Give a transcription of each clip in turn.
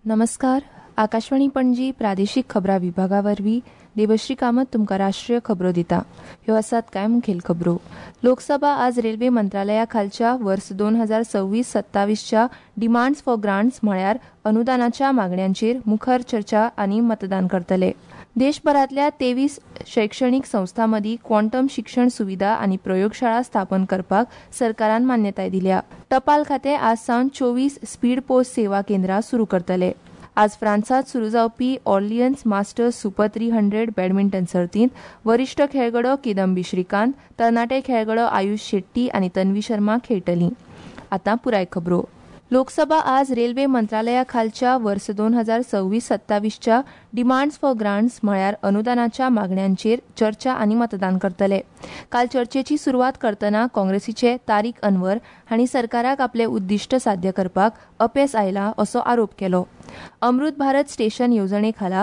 नमस्कार. आकाशवाणी पणजी प्रादेशीक खबरां विभागावरवीं देवश्री कामत तुमकां राष्ट्रीय खबरो दिता. ह्यो आसात कांय मुखेल खबरो. लोकसभा आज रेल्वे मंत्रालया खालच्या वर्स 2026-27च्या डिमांड्स फॉर ग्रांट्स म्हळ्यार अनुदानाच्या मागण्यांचेर मुखार चर्चा आनी मतदान करतले. देशभरातल्या 23 शैक्षणिक संस्थांमदी क्वांटम शिक्षण सुविधा आनी प्रयोगशाळा स्थापन करपाक सरकारान मान्यताय दिल्या. टपाल खातें आज सावन 24 स्पीड पोस्ट सेवा केंद्रां सुरू करतले. आज फ्रांसात सुरू जावपी ऑर्लियन्स मास्टर्स सुपर 300 बॅडमिंटन सर्तींत वरिष्ठ खेळगडो किदंबी श्रीकांत, तरणाटे खेळगडो आयुष शेट्टी आनी तन्वी शर्मा खेळटलीं. आतां पुराय खबरो. लोकसभा आज रेल्वे मंत्रालया खालच्या वर्स 2026-27च्या डिमांड्स फॉर ग्रांट्स म्हळ्यार अनुदानाच्या मागण्यांचेर चर्चा आनी मतदान करतले. काल चर्चेची सुरवात करतना काँग्रेसीचे तारीक अनवर हांणी सरकाराक आपले उद्दिष्ट साध्य करपाक अपेस आयला असो आरोप केलो. अमृत भारत स्टेशन येवजणे खाला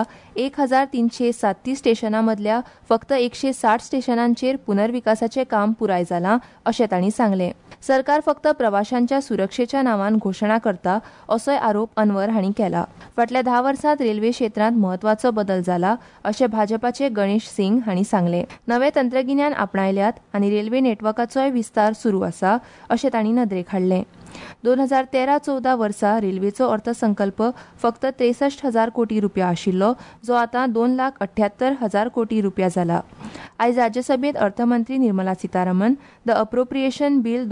1337 स्टेशनांमदल्या फक्त 160 स्टेशनांचेर पुनर्विकासाचें काम पुराय जालां अशें तांणी सांगलें. सरकार फक्त प्रवाशांच्या सुरक्षेच्या नांवान घोशणा करता असोय आरोप अनवर हांणी केला. फाटल्या 10 वर्सांत रेल्वे क्षेत्रांत म्हत्वाचो बदल जाला अशें भाजपाचे गणेश सिंग हांणी सांगलें. नवे तंत्रगिन्यान आपणायल्यात आनी रेल्वे नेटवर्काचोय विस्तार सुरू आसा अशें तांणी नदरेक हाडलें. 2013-14 वर्सा रेल्वेचो अर्थसंकल्प फक्त 63,000 कोटी रुपया आशिल्लो, जो आतां 2,78,000 कोटी रुपया जाला. आयज राज्यसभेत अर्थमंत्री Nirmala Sitharaman the appropriation bill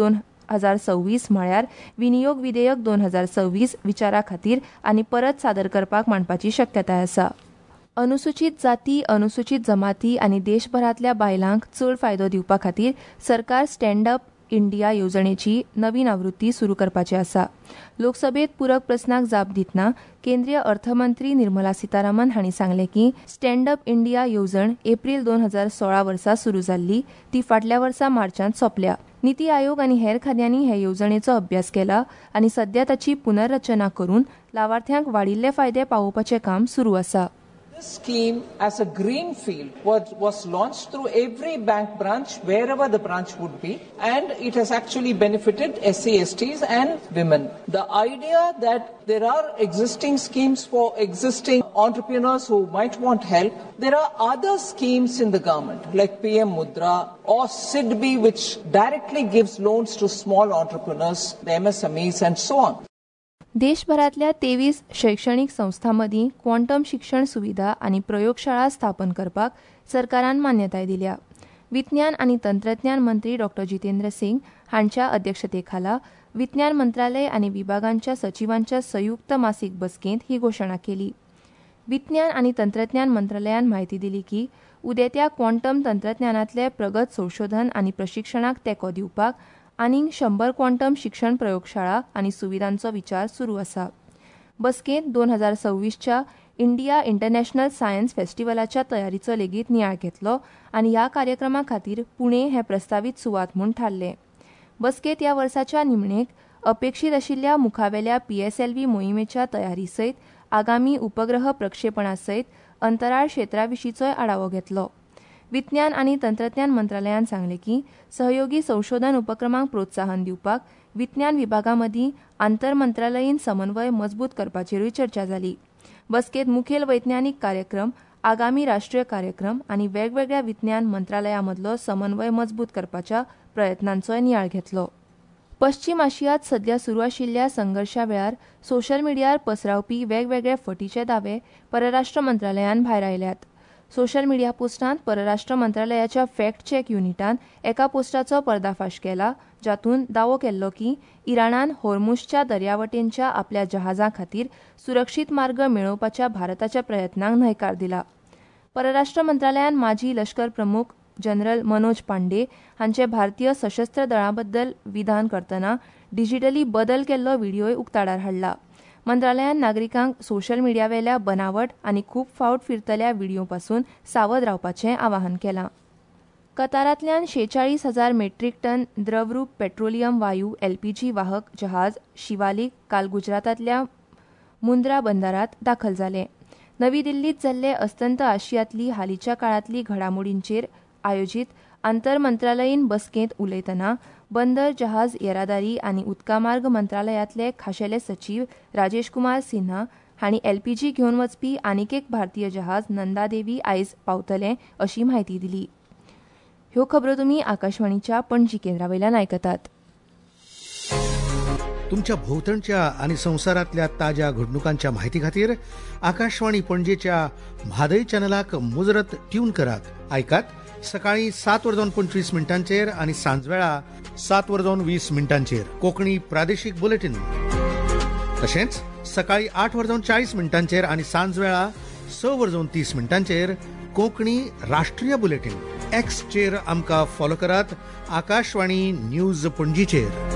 2026 म्हळ्यार विनियोग विधेयक 2026 विचारा खातीर आनी परत सादर करपाक मांडपाची शक्यताय आसा. अनुसूचित जाती, अनुसूचित जमाती आनी देशभरातल्या बायलांक चड फायदो दिवपा खातीर सरकार स्टँड अप इंडिया येवजणेची नवीन आवृत्ती सुरू करपाची आसा. लोकसभेत पूरक प्रस्नाक जाप दितना केंद्रीय अर्थमंत्री निर्मला सीतारामन हांणी सांगलें की स्टँड अप इंडिया येवजण एप्रील 2016 वर्सा सुरू जाल्ली, ती फाटल्या वर्सा मार्चांत सोंपल्या. नीती आयोग आनी हेर खात्यांनी हे येवजणेचो अभ्यास केला आनी सध्या ताची पुनर्रचना करून लावार्थ्यांक वाडिल्ले फायदे पावोवपाचें काम सुरू आसा. This scheme, as a greenfield, was launched through every bank branch, wherever the branch would be, and it has actually benefited SC, STs and women. The idea that there are existing schemes for existing entrepreneurs who might want help, there are other schemes in the government, like PM Mudra or SIDBI, which directly gives loans to small entrepreneurs, the MSMEs and so on. देशभरातल्या 23 शैक्षणिक संस्थांमदी quantum शिक्षण सुविधा आनी प्रयोगशाळा स्थापन करपाक सरकारान मान्यताय दिल्या. विज्ञान आनी तंत्रज्ञान मंत्री डॉ. जितेंद्र सिंग हांच्या अध्यक्षतेखाला विज्ञान मंत्रालय आनी विभागांच्या सचिवांच्या संयुक्त मासीक बसकेंत ही घोशणा केली. विज्ञान आनी तंत्रज्ञान मंत्रालयान म्हायती दिली की उदेत्या क्वांटम तंत्रज्ञानातले प्रगत संशोधन आनी प्रशिक्षणाक तेंको दिवपाक आनीक 100 क्वांटम शिक्षण प्रयोगशाळा आनी सुविधांचो विचार सुरू आसा. बसकेंत 2026च्या इंडिया इंटरनॅशनल सायन्स फेस्टिवलाच्या तयारीचो लेगीत नियाळ घेतलो आनी ह्या कार्यक्रमा खातीर पुणे हे प्रस्तावीत सुवात म्हूण थारलें. बसकेंत ह्या वर्साच्या निमणेक अपेक्षीत आशिल्ल्या मुखावेल्या PSLV मोहिमेच्या तयारी सयत आगामी उपग्रह प्रक्षेपणा सयत अंतराळ क्षेत्राविशींचोय आढावो घेतलो. विज्ञान आनी तंत्रज्ञान मंत्रालयान सांगलें की सहयोगी संशोधन उपक्रमांक प्रोत्साहन दिवपाक विज्ञान विभागामदीं आंतरमंत्रालयीन समन्वय मजबूत करपाचेरूय चर्चा जाली. बसकेंत मुखेल वैज्ञानीक कार्यक्रम, आगामी राष्ट्रीय कार्यक्रम आनी वेगवेगळ्या विज्ञान मंत्रालयामदलो समन्वय मजबूत करपाच्या प्रयत्नांचोय नियाळ घेतलो. पश्चीम आशियांत सध्या सुरू आशिल्ल्या संघर्शा वेळार सोशल मिडियार पसरावपी वेगवेगळे फटीचे दावे परराष्ट्र मंत्रालयान भायर आयल्यात. सोशल मिडिया पोस्टांत परराष्ट्र मंत्रालयाच्या फॅक्ट चेक युनिटान एका पोस्टाचो पर्दाफाश केला, जातूंत दावो केल्लो की इराणान होर्मुझच्या दर्यावटेंच्या आपल्या जहाजां खातीर सुरक्षीत मार्ग मेळोवपाच्या भारताच्या प्रयत्नांक न्हयकार दिला. परराष्ट्र मंत्रालयान माजी लश्कर प्रमुख जनरल मनोज पांडे हांचे भारतीय सशस्त्र दळांबद्दल विधान करतना डिजिटली बदल केल्लो व्हिडियोय उक्ताडार हाडला. मंत्रालयान नागरिकांक सोशल मिडियावेल्या बनावट आनी खूब फावट फिरतल्या व्हिडियो पासून सावध रावपाचें आवाहन केलां. कतारांतल्यान 46,000 मेट्रीक टन द्रवरूप पेट्रोलियम वायू LPG वाहक जहाज शिवालीक काल गुजरातांतल्या मुंद्रा बंदरांत दाखल जालें. नवी दिल्लींत जाल्ले अस्तंत आशियांतली हालींच्या काळांतली घडामोडींचेर आयोजीत आंतरमंत्रालयीन बसकेंत उलयतना बंदर जहाज येरादारी आनी उदका मार्ग मंत्रालयातले खाशेले सचिव राजेश कुमार सिन्हा हांणी LPG घेवन वचपी आनीक एक भारतीय जहाज नंदादेवी आयज पावतलें अशी म्हायती दिली. ह्यो खबरो तुमी आकाशवाणीच्या पणजी केंद्रावयल्यान आयकतात. तुमच्या भोवतणच्या आणि संवसारांतल्या ताज्या घडणुकांच्या म्हायती खातीर आकाशवाणी पणजेच्या म्हादय चॅनलाक मुजरत ट्यून करात. आयकात सकाळी 7:25 आणि सांजवेळा 7:20 कोंकणी प्रादेशीक बुलेटिन. तशेंच सकाळी 8:40 आणि सांजवेळा 6:30 कोंकणी राष्ट्रीय बुलेटिन. एक्सचेर आमकां फॉलो करात. आकाशवाणी न्यूज पणजीचेर.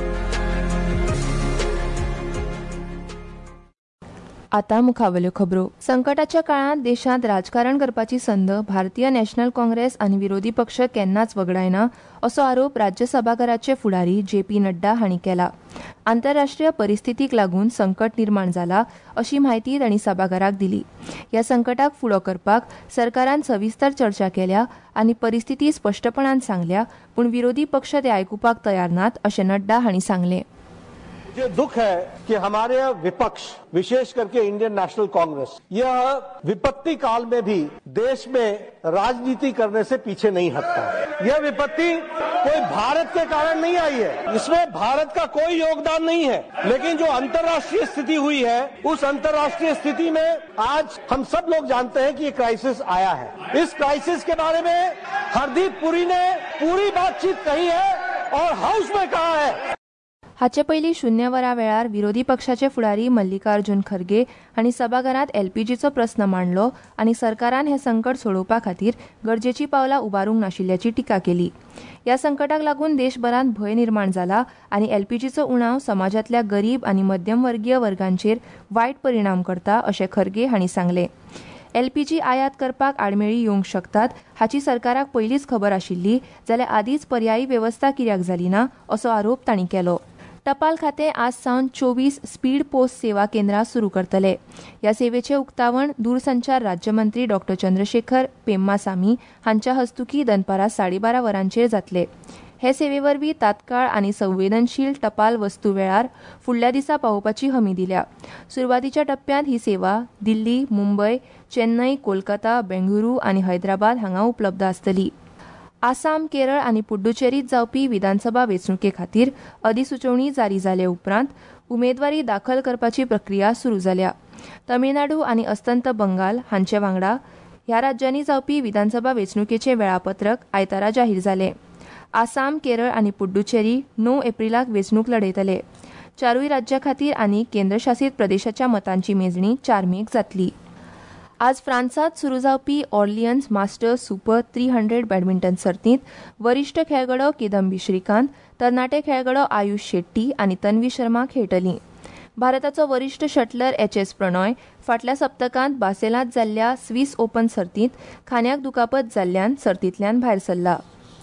आता मुखावल्यो खबरो. संकटाच्या काळात देशांत राजकारण करपाची संद भारतीय नॅशनल काँग्रेस आनी विरोधी पक्ष केन्नाच वगडायना असो आरोप राज्य सभाघराचे फुडारी JP नड्डा हांणी केला. आंतरराष्ट्रीय परिस्थितीक लागून संकट निर्माण जाला अशी म्हायती तांणी सभाघराक दिली. ह्या संकटाक फुडो करपाक सरकारान सविस्तर चर्चा केल्या आनी परिस्थिती स्पष्टपणान सांगल्या, पूण विरोधी पक्ष ते आयकुपाक तयार नात अशें नड्डा हांणी सांगलें. मुझे दुख है कि हमारे विपक्ष, विशेष करके इंडियन नेशनल कांग्रेस, यह विपत्ति काल में भी देश में राजनीति करने से पीछे नहीं हटता. यह विपत्ति कोई भारत के कारण नहीं आई है, इसमें भारत का कोई योगदान नहीं है, लेकिन जो अंतर्राष्ट्रीय स्थिति हुई है, उस अंतर्राष्ट्रीय स्थिति में आज हम सब लोग जानते हैं कि ये क्राइसिस आया है. इस क्राइसिस के बारे में हरदीप पुरी ने पूरी बातचीत कही है और हाउस में कहा है. हाचे पयलीं 0 वरां वेळार विरोधी पक्षाचे फुडारी मल्लिकार्जुन खरगे हांणी सभाघरांत LPGचो प्रस्न मांडलो आनी सरकारान हें संकट सोडोवपा खातीर गरजेची पावलां उबारूंक नाशिल्ल्याची टिका केली. ह्या संकटाक लागून देशभरांत भंय निर्माण जाला आनी LPGचो उणाव समाजांतल्या गरीब आनी मध्यमवर्गीय वर्गांचेर वायट परिणाम करता अशें खरगे हांणी सांगलें. LPG आयात करपाक आडमेळी येवंक शकतात हाची सरकाराक पयलींच खबर आशिल्ली जाल्यार आदींच पर्यायी वेवस्था कित्याक जाली ना असो आरोप तांणी केलो. टपाल खातें आज सावन 24 स्पीड पोस्ट सेवा केंद्रां सुरू करतले. ह्या सेवेचें उक्तावण दूरसंचार राज्यमंत्री डॉ. चंद्रशेखर पेम्मासामी हांच्या हस्तुकीं दनपारां 12:30 वरांचेर जातले. हे सेवेवरवीं तात्काळ आनी संवेदनशील टपाल वस्तू वेळार फुडल्या दिसा पावोवपाची हमी दिल्या. सुरवातीच्या टप्प्यांत ही सेवा दिल्ली, मुंबय, चेन्नय, कोलकाता, बेंगळुरू आनी हैदराबाद हांगा उपलब्ध आसतली. आसाम, केरळ आनी पुड्डुचेरीत जावपी विधानसभा वेंचणुके खातीर अधिसुचोवणी जारी जाले उपरांत उमेदवारी दाखल करपाची प्रक्रिया सुरू जाल्या. तमिळनाडू आनी अस्तंत बंगाल हांचे वांगडा ह्या राज्यांनी जावपी विधानसभा वेंचणुकेचें वेळापत्रक आयतारा जाहीर जालें. आसाम, केरळ आनी पुड्डुचेरी 9 एप्रिलाक वेंचणूक लडयतले. चारूय राज्यां खातीर आनी केंद्रशासीत प्रदेशाच्या मतांची मेजणी 4 मेक जातली. आज फ्रांसात सुरू जावपी ऑर्लियन्स मास्टर्स सुपर 300 बॅडमिंटन सर्तींत वरिश्ठ खेळगडो किदंबी श्रीकांत, तरणाटे खेळगडो आयुष शेट्टी आनी तन्वी शर्मा खेळटलीं. भारताचो वरिश्ठ शटलर HS प्रणॉय फाटल्या सप्तकांत बासेलांत जाल्ल्या स्विस ओपन सर्तींत खांद्याक दुखापत जाल्ल्यान सर्तींतल्यान भायर सरला.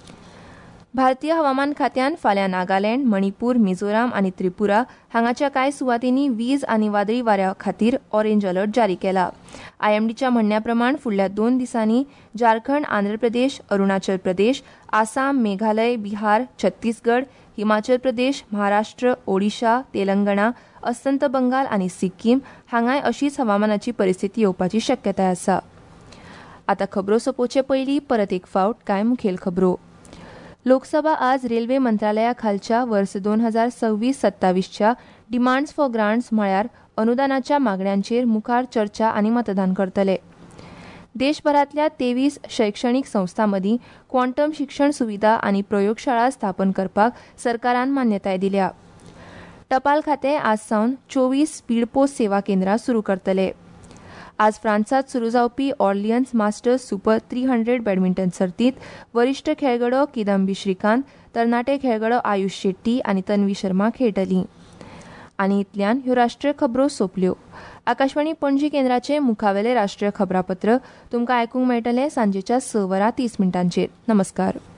भारतीय हवामान खात्यान फाल्यां नागालँड, मणिपूर, मिझोराम आनी त्रिपुरा हांगाच्या कांय सुवातींनी वीज आनी वादळी वाऱ्या खातीर ऑरेंज अलर्ट जारी केला. IMDच्या म्हणण्या प्रमाण फुडल्या 2 दिसांनी झारखंड, आंध्र प्रदेश, अरुणाचल प्रदेश, आसाम, मेघालय, बिहार, छत्तीसगड, हिमाचल प्रदेश, महाराष्ट्र, ओडिशा, तेलंगणा, अस्तंत बंगाल आनी सिक्कीम हांगाय अशीच हवामानाची परिस्थिती येवपाची शक्यताय आसा. आतां खबरो सोंपोवचे पयलीं परत एक फावट कांय मुखेल खबरो. लोकसभा आज रेल्वे मंत्रालया खालच्या वर्स 2026-27च्या डिमांड्स फॉर ग्रांट्स म्हळ्यार अनुदानाच्या मागण्यांचेर मुखार चर्चा आनी मतदान करतले. देशभरांतल्या 23 शैक्षणीक संस्थां मदीं क्वांटम शिक्षण सुविधा आनी प्रयोगशाळा स्थापन करपाक सरकारान मान्यताय दिल्या. टपाल खातें आज सावन 24 स्पीड पोस्ट सेवा केंद्रां सुरू करतले. आज फ्रांसात सुरू जावपी ऑर्लियन्स मास्टर्स सुपर 300 बॅडमिंटन सर्तींत वरिश्ठ खेळगडो किदंबी श्रीकांत, तरणाटे खेळगडो आयुष शेट्टी आनी तन्वी शर्मा खेळटलीं. आनी इतल्यान ह्यो राष्ट्रीय खबरो सोंपल्यो. आकाशवाणी पणजी केंद्राचे मुखावेले राष्ट्रीय खबरापत्र तुमकां आयकूंक मेळटलें सांजेच्या 6:30 नमस्कार.